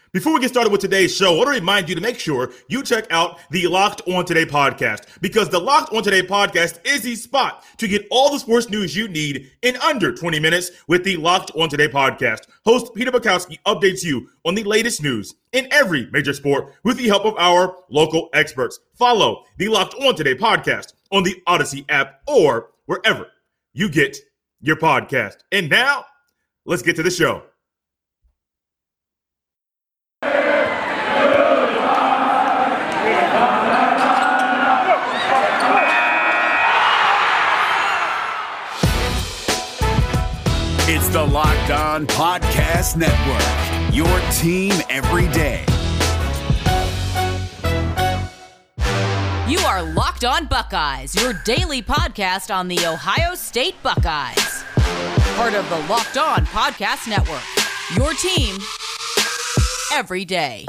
Before we get started with today's show, I want to remind you to make sure you check out the Locked On Today podcast, because the Locked On Today podcast is the spot to get all the sports news you need in under 20 minutes with the Locked On Today podcast. Host Peter Bukowski updates you on the latest news in every major sport with the help of our local experts. Follow the Locked On Today podcast on the Odyssey app or wherever you get your podcast. And now, let's get to the show. It's the Locked On Podcast Network, your team every day. You are Locked On Buckeyes, your daily podcast on the Ohio State Buckeyes. Part of the Locked On Podcast Network, your team every day.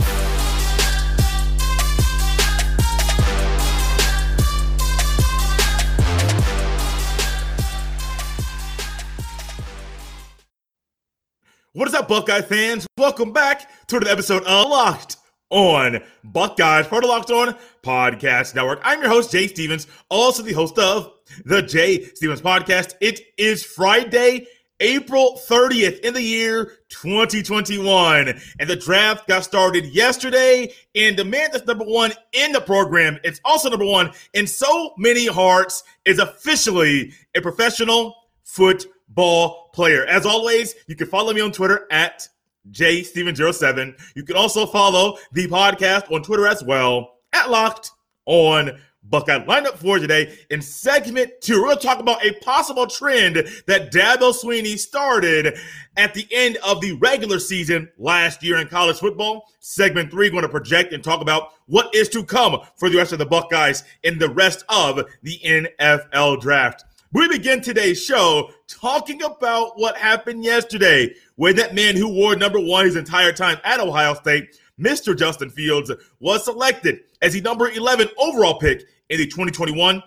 What is up, Buckeye fans? Welcome back to another episode of Locked On Buckeyes, part of Locked On Podcast Network. I'm your host, Jay Stevens, also the host of the Jay Stevens Podcast. It is Friday, April 30th in the year 2021, and the draft got started yesterday, and the man that's number one in the program, it's also number one in so many hearts, is officially a professional football player. As always, you can follow me on Twitter at JSteven07. You can also follow the podcast on Twitter as well at Locked On Buckeye. Lineup for today in segment 2, we're going to talk about a possible trend that Dabo Swinney started at the end of the regular season last year in college football. Segment 3, going to project and talk about what is to come for the rest of the Buckeyes in the rest of the NFL draft. We begin today's show talking about what happened yesterday, where that man who wore number 1 his entire time at Ohio State, Mr. Justin Fields, was selected as the number 11 overall pick in the 2021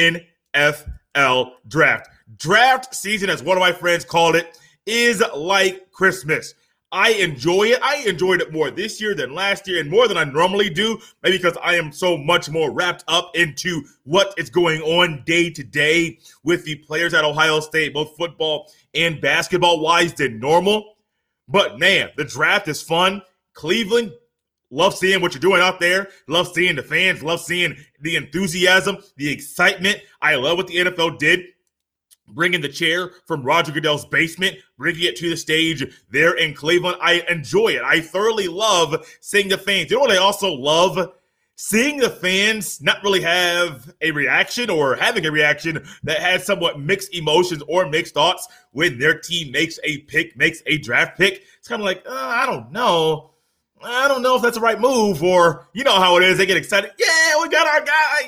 NFL draft. Draft season, as one of my friends called it, is like Christmas. I enjoy it. I enjoyed it more this year than last year, and more than I normally do, maybe because I am so much more wrapped up into what is going on day to day with the players at Ohio State, both football and basketball-wise, than normal. But, man, the draft is fun. Cleveland, love seeing what you're doing out there. Love seeing the fans. Love seeing the enthusiasm, the excitement. I love what the NFL did, bringing the chair from Roger Goodell's basement, bringing it to the stage there in Cleveland. I enjoy it. I thoroughly love seeing the fans. You know what I also love? Seeing the fans not really have a reaction, or having a reaction that has somewhat mixed emotions or mixed thoughts when their team makes a pick, makes a draft pick. It's kind of like, I don't know. I don't know if that's the right move, or you know how it is. They get excited. Yeah, we got our guy.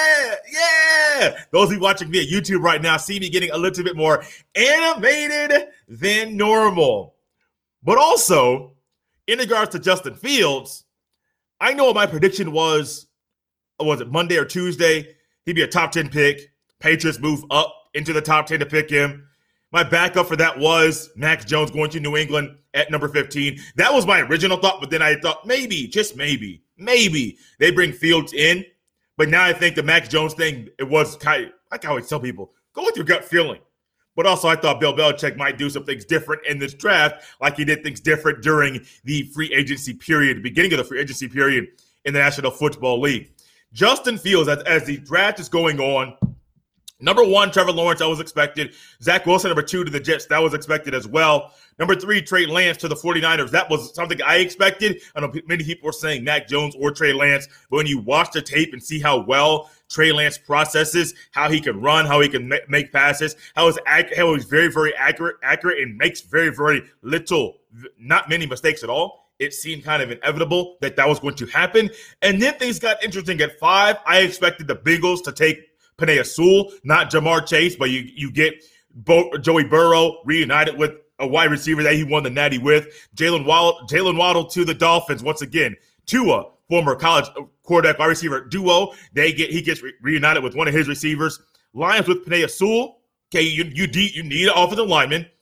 Yeah. Those of you watching me at YouTube right now see me getting a little bit more animated than normal. But also, in regards to Justin Fields, I know what my prediction was it Monday or Tuesday? He'd be a top 10 pick. Patriots move up into the top 10 to pick him. My backup for that was Mac Jones going to New England at number 15. That was my original thought, but then I thought maybe, just maybe, they bring Fields in. But now I think the Mac Jones thing, it was kind of, like I always tell people, go with your gut feeling. But also I thought Bill Belichick might do some things different in this draft, like he did things different during the free agency period, the beginning of the free agency period in the National Football League. Justin Fields, as the draft is going on, number 1, Trevor Lawrence, that was expected. Zach Wilson, number 2 to the Jets, that was expected as well. Number 3, Trey Lance to the 49ers. That was something I expected. I know many people were saying Mac Jones or Trey Lance, but when you watch the tape and see how well Trey Lance processes, how he can run, how he can make passes, how he's very, very accurate and makes very, very little, not many mistakes at all, it seemed kind of inevitable that was going to happen. And then things got interesting at 5. I expected the Bengals to take Penei Sewell, not Jamar Chase, but you get Joey Burrow reunited with a wide receiver that he won the Natty with. Jalen Waddle to the Dolphins once again. Tua, former college quarterback wide receiver duo, he gets reunited with one of his receivers. Lions with Penei Sewell. Okay, you need an offensive lineman.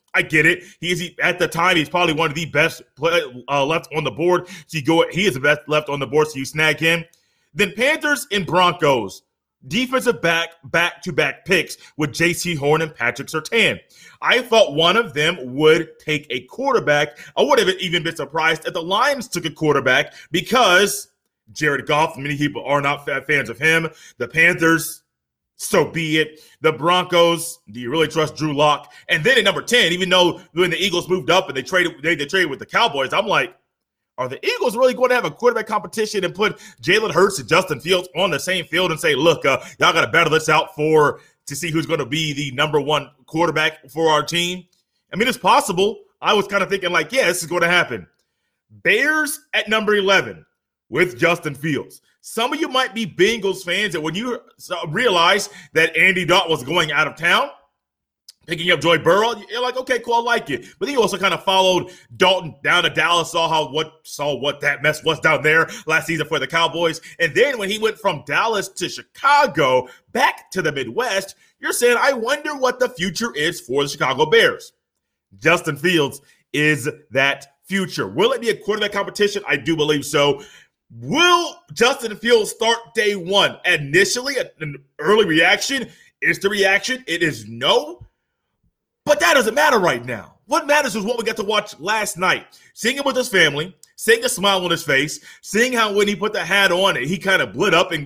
I get it. At the time, he's probably one of the best left on the board. So he is the best left on the board, so you snag him. Then Panthers and Broncos. Defensive back-to-back picks with J.C. Horn and Patrick Surtain. I thought one of them would take a quarterback. I would have even been surprised if the Lions took a quarterback because Jared Goff, many people are not fans of him. The Panthers, so be it. The Broncos, do you really trust Drew Lock? And then at number 10, even though when the Eagles moved up and they traded with the Cowboys, I'm like, are the Eagles really going to have a quarterback competition and put Jalen Hurts and Justin Fields on the same field and say, look, y'all got to battle this out to see who's going to be the number one quarterback for our team? I mean, it's possible. I was kind of thinking like, yeah, this is going to happen. Bears at number 11 with Justin Fields. Some of you might be Bengals fans, and when you realize that Andy Dalton was going out of town, picking up Joy Burrow, you're like, okay, cool, I like it. But then you also kind of followed Dalton down to Dallas, saw what that mess was down there last season for the Cowboys. And then when he went from Dallas to Chicago, back to the Midwest, you're saying, I wonder what the future is for the Chicago Bears. Justin Fields is that future. Will it be a quarterback competition? I do believe so. Will Justin Fields start day one? Initially, an early reaction is the reaction. It is no. But that doesn't matter right now. What matters is what we got to watch last night. Seeing him with his family, seeing a smile on his face, seeing how when he put the hat on, he kind of lit up and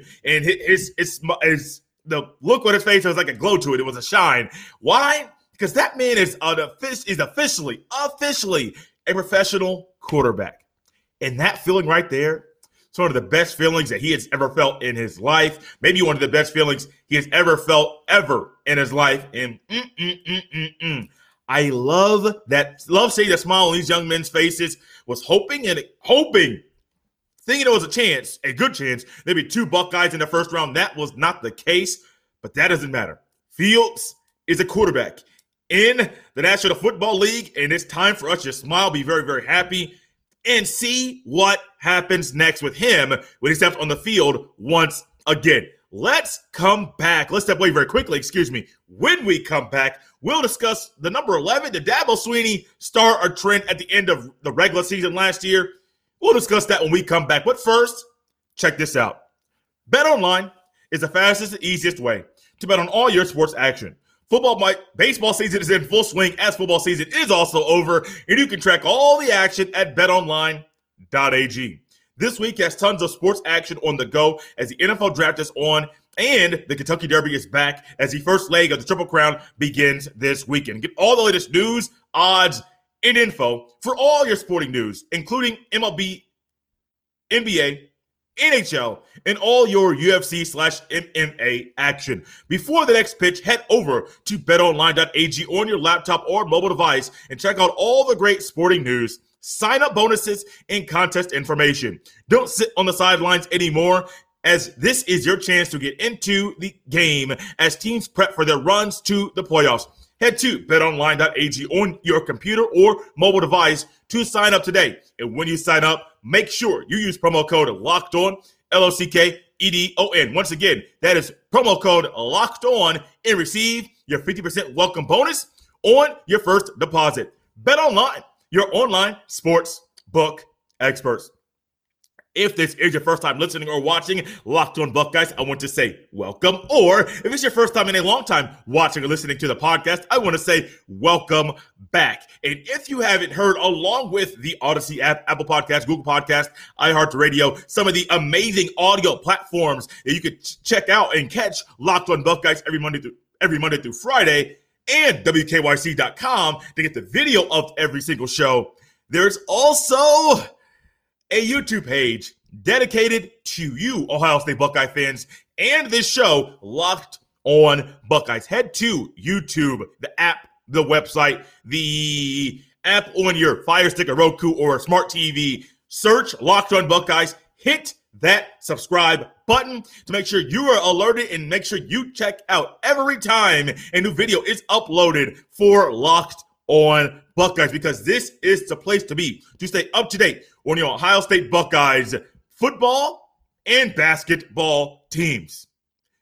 the look on his face was like a glow to it. It was a shine. Why? Because that man is officially a professional quarterback. And that feeling right there, it's one of the best feelings that he has ever felt in his life. Maybe one of the best feelings he has ever felt in his life. And I love that. Love seeing the smile on these young men's faces. Was hoping, thinking it was a good chance, maybe 2 Buckeyes in the first round. That was not the case, but that doesn't matter. Fields is a quarterback in the National Football League, and it's time for us to smile, be very, very happy, and see what happens next with him when he steps on the field once again. Let's come back. Let's step away very quickly, When we come back, we'll discuss the number 11. Did Dabo Swinney start a trend at the end of the regular season last year? We'll discuss that when we come back. But first, check this out. BetOnline is the fastest and easiest way to bet on all your sports action. Baseball season is in full swing as football season is also over, and you can track all the action at betonline.ag. This week has tons of sports action on the go as the NFL draft is on and the Kentucky Derby is back as the first leg of the Triple Crown begins this weekend. Get all the latest news, odds, and info for all your sporting news, including MLB, NBA, NHL, and all your UFC/MMA action. Before the next pitch, head over to betonline.ag on your laptop or mobile device and check out all the great sporting news, sign-up bonuses, and contest information. Don't sit on the sidelines anymore, as this is your chance to get into the game as teams prep for their runs to the playoffs. Head to betonline.ag on your computer or mobile device to sign up today. And when you sign up, make sure you use promo code LOCKEDON, LOCKEDON. Once again, that is promo code LOCKEDON and receive your 50% welcome bonus on your first deposit. BetOnline, your online sports book experts. If this is your first time listening or watching Locked On Buckeyes, I want to say welcome. Or if it's your first time in a long time watching or listening to the podcast, I want to say welcome back. And if you haven't heard, along with the Odyssey app, Apple Podcasts, Google Podcasts, iHeartRadio, some of the amazing audio platforms that you could check out and catch Locked On Buckeyes every Monday through Friday, and WKYC.com to get the video of every single show. There's also a YouTube page dedicated to you, Ohio State Buckeye fans, and this show, Locked On Buckeyes. Head to YouTube, the app, the website, the app on your Fire Stick or Roku or Smart TV. Search Locked On Buckeyes. Hit that subscribe button to make sure you are alerted and make sure you check out every time a new video is uploaded for Locked On Buckeyes, because this is the place to be to stay up to date on your Ohio State Buckeyes football and basketball teams.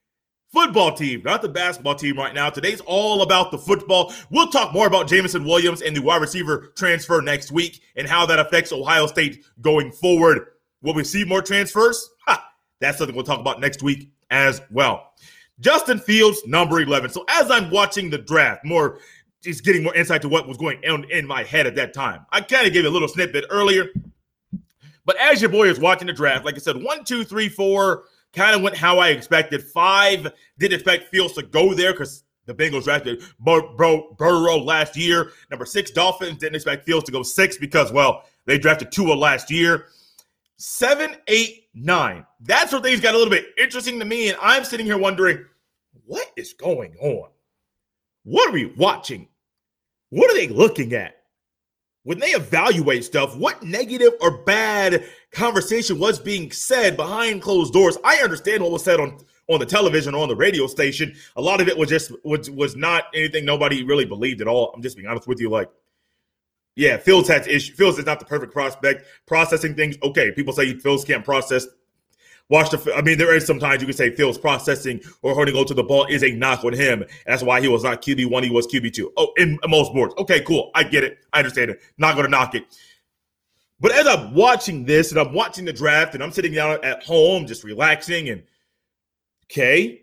football team, not the basketball team right now. Today's all about the football. We'll talk more about Jameson Williams and the wide receiver transfer next week and how that affects Ohio State going forward. Will we see more transfers? That's something we'll talk about next week as well. Justin Fields, number 11. So as I'm watching the draft, just getting more insight to what was going on in my head at that time. I kind of gave a little snippet earlier. But as your boy is watching the draft, like I said, 1, 2, 3, 4 kind of went how I expected. 5, didn't expect Fields to go there because the Bengals drafted Burrow last year. Number 6, Dolphins, didn't expect Fields to go 6 because, well, they drafted Tua last year. 7, 8, 9. That's where things got a little bit interesting to me, and I'm sitting here wondering, what is going on? What are we watching? What are they looking at? When they evaluate stuff, what negative or bad conversation was being said behind closed doors? I understand what was said on the television or on the radio station. A lot of it was not anything nobody really believed at all. I'm just being honest with you. Like, yeah, Fields has issues. Fields is not the perfect prospect. Processing things, okay. People say Fields can't process. There is sometimes you can say Fields processing or holding on to the ball is a knock on him. And that's why he was not QB1, he was QB2. Oh, in most boards. Okay, cool. I get it. I understand it. Not going to knock it. But as I'm watching this and I'm watching the draft and I'm sitting down at home just relaxing and, okay,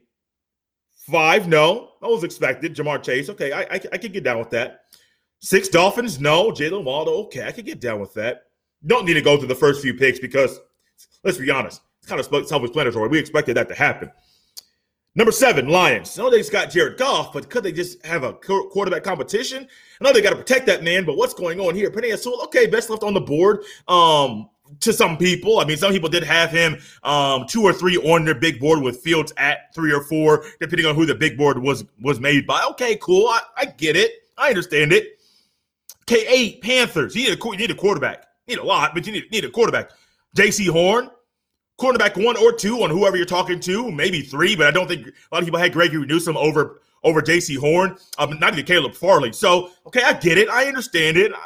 5, no. That was expected. Jamar Chase, okay, I could get down with that. 6, Dolphins, no. Jalen Waddle, okay, I could get down with that. Don't need to go through the first few picks because, let's be honest, kind of self-explanatory. We expected that to happen. Number 7, Lions. I know they just got Jared Goff, but could they just have a quarterback competition? I know they got to protect that man, but what's going on here? Penei Sewell, okay, best left on the board to some people. I mean, some people did have him 2 or 3 on their big board with Fields at 3 or 4, depending on who the big board was made by. Okay, cool. I get it. I understand it. Okay, 8, Panthers. You need a quarterback. You need a lot, but you need a quarterback. J.C. Horn. Quarterback 1 or 2 on whoever you're talking to, maybe 3, but I don't think a lot of people had Gregory Newsome over J.C. Horn, not even Caleb Farley. So, okay, I get it. I understand it.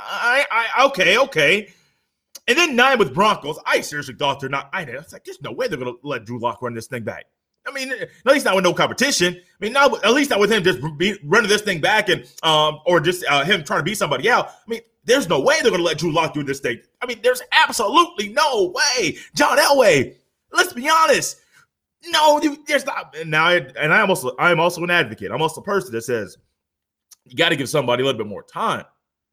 Okay. And then 9 with Broncos. I seriously thought they're not. I was like, there's no way they're going to let Drew Lock run this thing back. I mean, at least not with no competition. I mean, at least not with him just running this thing back and or just him trying to beat somebody out. I mean, there's no way they're going to let Drew Lock do this thing. I mean, there's absolutely no way. John Elway. Let's be honest. No, there's not. Now, I'm also an advocate. I'm also a person that says you got to give somebody a little bit more time.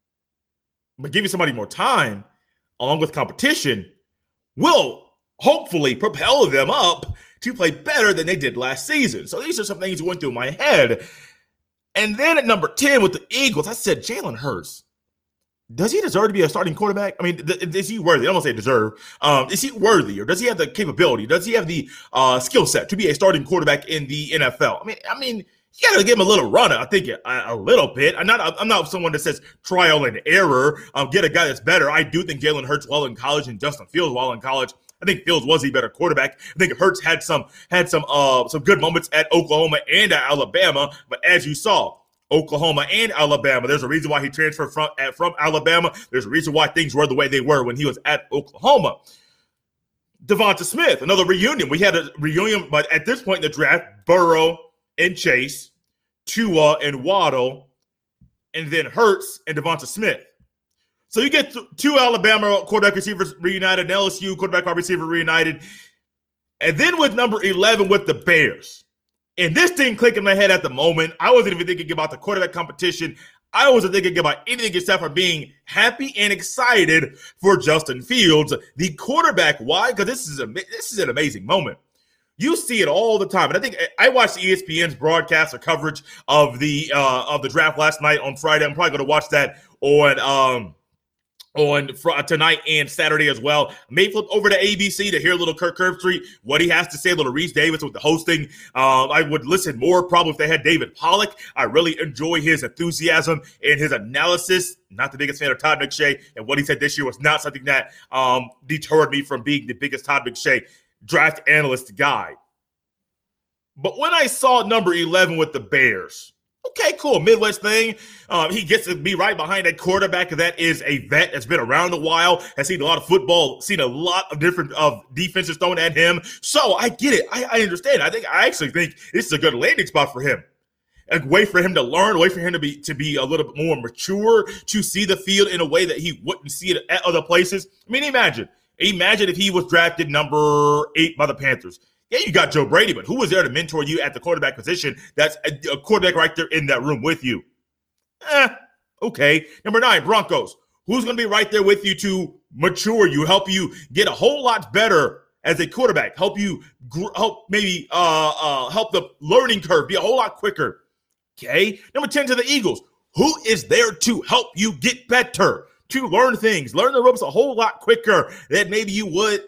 But giving somebody more time, along with competition, will hopefully propel them up to play better than they did last season. So these are some things that went through my head. And then at number 10 with the Eagles, I said, Jalen Hurts. Does he deserve to be a starting quarterback? I mean, is he worthy? I don't want to say deserve. Is he worthy, or does he have the capability? Does he have the skill set to be a starting quarterback in the NFL? I mean, you got to give him a little run. I think a little bit. I'm not someone that says trial and error. Get a guy that's better. I do think Jalen Hurts while in college and Justin Fields while in college. I think Fields was the better quarterback. I think Hurts had some good moments at Oklahoma and at Alabama. But as you saw, Oklahoma and Alabama. There's a reason why he transferred from Alabama. There's a reason why things were the way they were when he was at Oklahoma. Devonta Smith, another reunion. We had a reunion, but at this point in the draft, Burrow and Chase, Tua and Waddle, and then Hurts and Devonta Smith. So you get 2 Alabama quarterback receivers reunited, and LSU quarterback wide receiver reunited. And then with number 11 with the Bears. And this thing clicked in my head at the moment. I wasn't even thinking about the quarterback competition. I wasn't thinking about anything except for being happy and excited for Justin Fields, the quarterback. Why? Because this is an amazing moment. You see it all the time. And I think I watched ESPN's broadcast or coverage of the draft last night on Friday. I'm probably going to watch that on tonight and Saturday as well. May flip over to ABC to hear a little Kirk Herbstreit, what he has to say, a little Reese Davis with the hosting. I would listen more probably if they had David Pollack. I really enjoy his enthusiasm and his analysis. Not the biggest fan of Todd McShay, and what he said this year was not something that deterred me from being the biggest Todd McShay draft analyst guy. But when I saw number 11 with the Bears, Okay, cool. Midwest thing. He gets to be right behind a quarterback that is a vet that's been around a while, has seen a lot of football, seen a lot of different defenses thrown at him. So I get it. I understand. I actually think this is a good landing spot for him. A way for him to learn, a way for him to be a little bit more mature, to see the field in a way that he wouldn't see it at other places. I mean, imagine if he was drafted number 8 by the Panthers. Yeah, you got Joe Brady, but who was there to mentor you at the quarterback position? That's a quarterback right there in that room with you. Okay. Number 9, Broncos. Who's going to be right there with you to mature you, help you get a whole lot better as a quarterback, help the learning curve be a whole lot quicker? Okay. Number 10 to the Eagles. Who is there to help you get better, to learn things, learn the ropes a whole lot quicker than maybe you would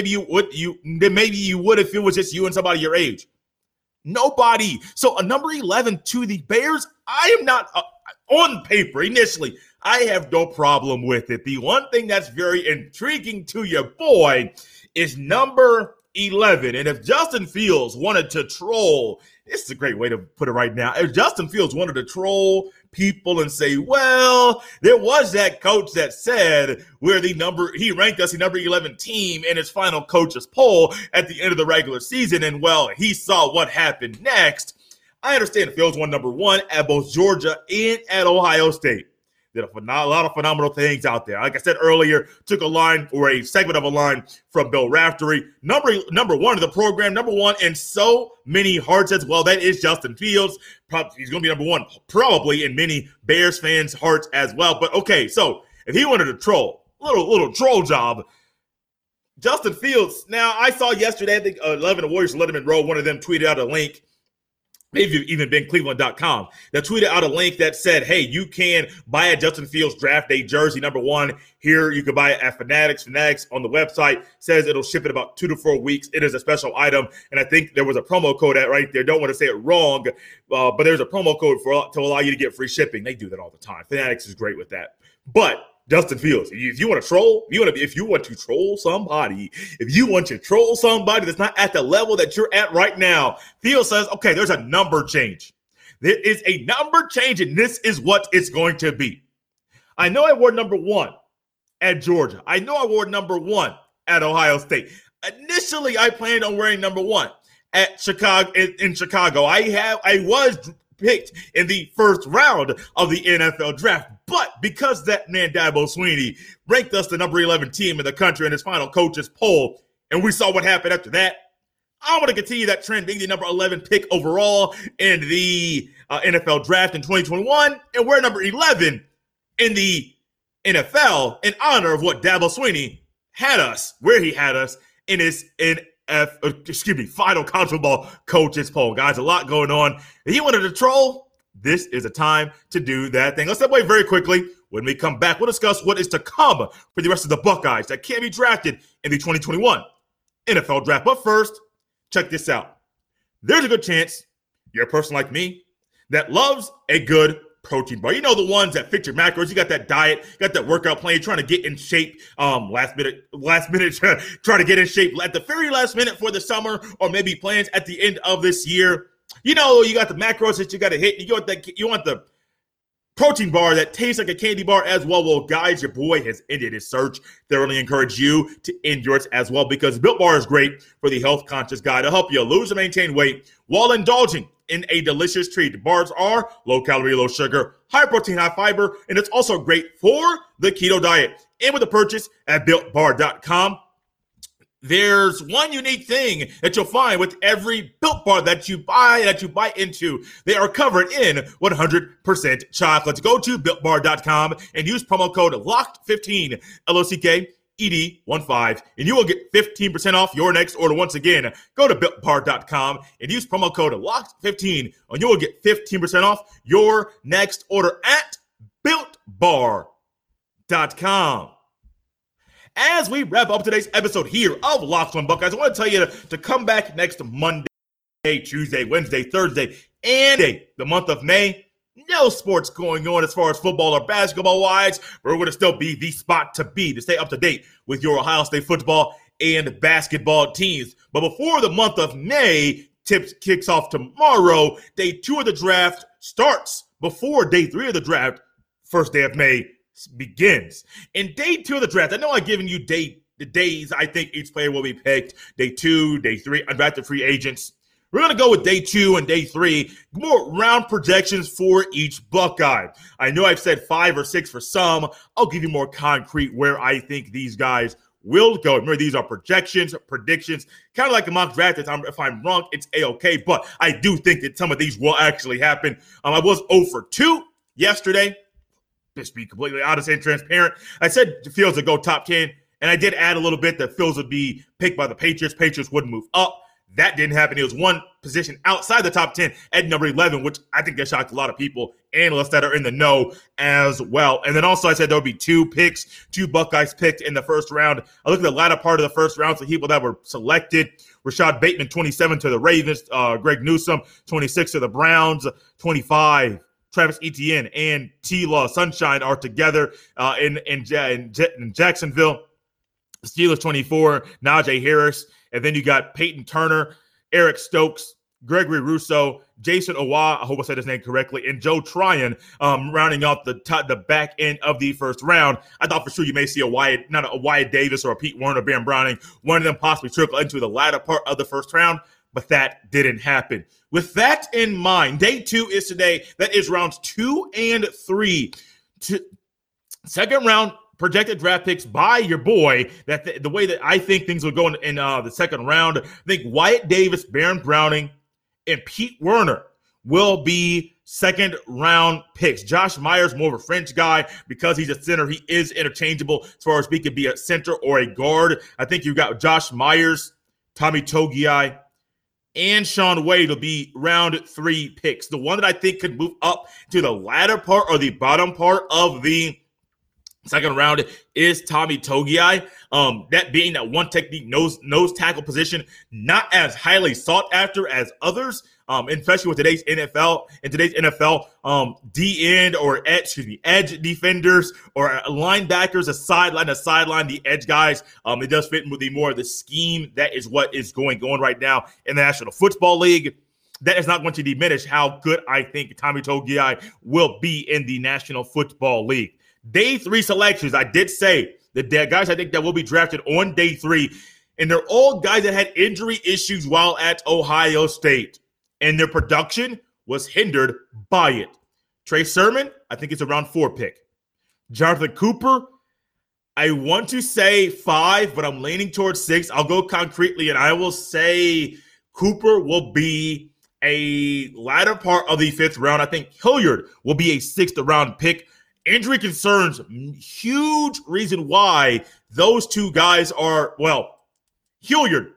if it was just you and somebody your age? Nobody. So a number 11 to the Bears, I am not on paper initially. I have no problem with it. The one thing that's very intriguing to your boy is number 11. And if Justin Fields wanted to troll, this is a great way to put it right now. If Justin Fields wanted to troll people and say, well, there was that coach that said he ranked us the number 11 team in his final coach's poll at the end of the regular season, and well, he saw what happened next. I understand Fields won number 1 at both Georgia and at Ohio State. Did a lot of phenomenal things out there. Like I said earlier, took a line or a segment of a line from Bill Raftery. Number 1 of the program, number 1 in so many hearts as well. That is Justin Fields. He's going to be number 1 probably in many Bears fans' hearts as well. But okay, so if he wanted to troll, little troll job, Justin Fields. Now, I saw yesterday, I think 11 Warriors let him enroll. One of them tweeted out a link. Maybe even been Cleveland.com, that tweeted out a link that said, hey, you can buy a Justin Fields draft day jersey, number 1. Here, you can buy it at Fanatics. Fanatics on the website says it'll ship in about 2 to 4 weeks. It is a special item, and I think there was a promo code right there. Don't want to say it wrong, but there's a promo code to allow you to get free shipping. They do that all the time. Fanatics is great with that. But Justin Fields, if you want to troll, if you want to troll somebody that's not at the level that you're at right now, Fields says, okay, there's a number change. There is a number change, and this is what it's going to be. I know I wore number 1 at Georgia. I know I wore number 1 at Ohio State. Initially, I planned on wearing number 1 at Chicago. In Chicago, I was picked in the first round of the NFL draft. But because that man Dabo Swinney ranked us the number 11 team in the country in his final coach's poll, and we saw what happened after that, I want to continue that trend, being the number 11 pick overall in the NFL draft in 2021, and we're number 11 in the NFL in honor of what Dabo Swinney had us, where he had us in his final college football coaches poll. Guys, a lot going on. If you wanted to troll, this is a time to do that thing. Let's step away very quickly. When we come back, we'll discuss what is to come for the rest of the Buckeyes that can be drafted in the 2021 NFL draft. But first, check this out. There's a good chance you're a person like me that loves a good protein bar. You know, the ones that fit your macros. You got that diet, you got that workout plan, you're trying to get in shape last minute try to get in shape at the very last minute for the summer, or maybe plans at the end of this year. You know, you got the macros that you got to hit. You want the protein bar that tastes like a candy bar as well. Well, guys, your boy has ended his search. Thoroughly encourage you to end yours as well, because Built Bar is great for the health-conscious guy to help you lose and maintain weight while indulging in a delicious treat. The bars are low-calorie, low-sugar, high-protein, high-fiber, and it's also great for the keto diet. And with a purchase at BuiltBar.com, there's one unique thing that you'll find with every Built Bar that you buy into. They are covered in 100% chocolate. Go to BuiltBar.com and use promo code LOCKED15, LOCKED15, and you will get 15% off your next order. Once again, go to BuiltBar.com and use promo code LOCKED15, and you will get 15% off your next order at BuiltBar.com. As we wrap up today's episode here of Locked On Buckeyes, I want to tell you to come back next Monday, Tuesday, Wednesday, Thursday, and the month of May. No sports going on as far as football or basketball-wise, but we're going to still be the spot to be to stay up to date with your Ohio State football and basketball teams. But before the month of May, kicks off tomorrow. Day 2 of the draft starts before day 3 of the draft. First day of May begins. In day 2 of the draft, I know I've given you the days I think each player will be picked. Day 2, day 3, undrafted free agents. We're going to go with day 2 and day 3, more round projections for each Buckeye. I know I've said 5 or 6 for some. I'll give you more concrete where I think these guys will go. Remember, these are projections, predictions, kind of like a mock draft. If I'm wrong, it's A-okay, but I do think that some of these will actually happen. I was 0 for 2 yesterday. Just to be completely honest and transparent. I said Fields would go top 10, and I did add a little bit that Fields would be picked by the Patriots. Patriots wouldn't move up. That didn't happen. It was one position outside the top 10 at number 11, which I think that shocked a lot of people, analysts that are in the know as well. And then also I said there would be 2 Buckeyes picked in the first round. I looked at the latter part of the first round for people that were selected. Rashad Bateman, 27 to the Ravens. Greg Newsome, 26 to the Browns. 25, Travis Etienne and T-Law Sunshine are together in Jacksonville. Steelers, 24, Najee Harris. And then you got Peyton Turner, Eric Stokes, Gregory Rousseau, Jason Owa, I hope I said his name correctly, and Joe Tryon rounding out the back end of the first round. I thought for sure you may see not a Wyatt Davis or a Pete Werner, Ben Browning, one of them possibly trickle into the latter part of the first round, but that didn't happen. With that in mind, day 2 is today. That is rounds 2 and 3. Second round projected draft picks by your boy, that the way that I think things will go in the second round. I think Wyatt Davis, Baron Browning, and Pete Werner will be second round picks. Josh Myers, more of a French guy because he's a center. He is interchangeable as far as he could be a center or a guard. I think you've got Josh Myers, Tommy Togiai, and Sean Wade will be round 3 picks. The one that I think could move up to the latter part or the bottom part of the second round is Tommy Togiai. That being that one technique nose tackle position, not as highly sought after as others, especially with today's NFL. In today's NFL, D-end or edge defenders or linebackers, a sideline, the edge guys. It does fit with the more of the scheme. That is what is going on right now in the National Football League. That is not going to diminish how good I think Tommy Togiai will be in the National Football League. Day 3 selections, I did say that the guys I think that will be drafted on day 3, and they're all guys that had injury issues while at Ohio State, and their production was hindered by it. Trey Sermon, I think it's a round 4 pick. Jonathan Cooper, I want to say 5, but I'm leaning towards 6. I'll go concretely, and I will say Cooper will be a latter part of the 5th round. I think Hilliard will be a 6th round pick. Injury concerns, huge reason why those 2 guys are, Hilliard,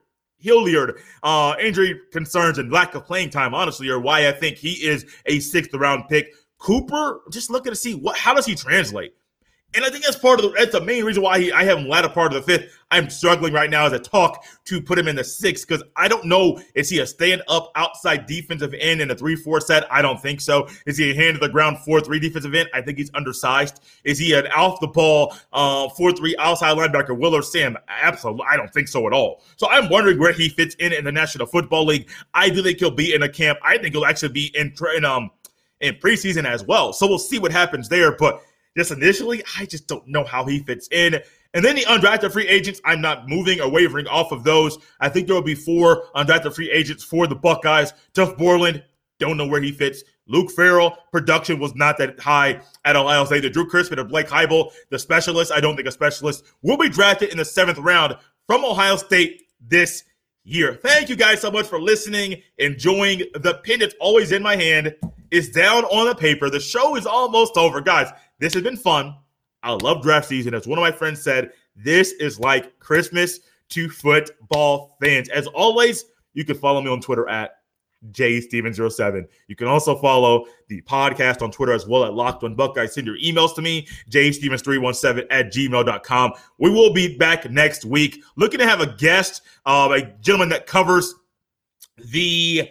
injury concerns and lack of playing time, honestly, are why I think he is a 6th round pick. Cooper, just looking to see how does he translate? And I think that's the main reason why I have him latter part of the 5th. I'm struggling right now as I talk to put him in the 6th because I don't know, is he a stand-up outside defensive end in a 3-4 set? I don't think so. Is he a hand-to-the-ground 4-3 defensive end? I think he's undersized. Is he an off-the-ball 4-3 outside linebacker, Will or Sam? Absolutely, I don't think so at all. So I'm wondering where he fits in the National Football League. I do think he'll be in a camp. I think he'll actually be in preseason as well. So we'll see what happens there, but just initially, I just don't know how he fits in. And then the undrafted free agents, I'm not moving or wavering off of those. I think there will be 4 undrafted free agents for the Buckeyes. Tuf Borland, don't know where he fits. Luke Farrell, production was not that high at Ohio State. The Drew Crispin or Blake Heibel, the specialist, I don't think a specialist, will be drafted in the 7th round from Ohio State this year. Thank you guys so much for listening, enjoying the pen that's always in my hand. It's down on the paper. The show is almost over. Guys, this has been fun. I love draft season. As one of my friends said, this is like Christmas to football fans. As always, you can follow me on Twitter at JSteven07. You can also follow the podcast on Twitter as well at Locked On Buckeyes. Send your emails to me, jstevens317@gmail.com. We will be back next week. Looking to have a guest, a gentleman that covers the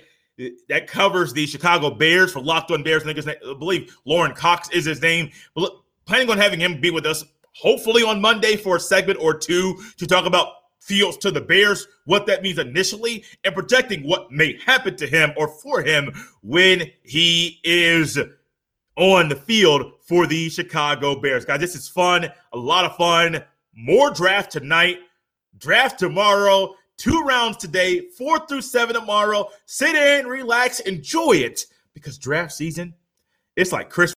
Chicago Bears for Locked On Bears. I believe Lauren Cox is his name. Planning on having him be with us hopefully on Monday for a segment or 2 to talk about Fields to the Bears, what that means initially, and projecting what may happen to him or for him when he is on the field for the Chicago Bears. Guys, this is fun, a lot of fun. More draft tonight, draft tomorrow, 2 rounds today, 4 through 7 tomorrow. Sit in, relax, enjoy it, because draft season, it's like Christmas.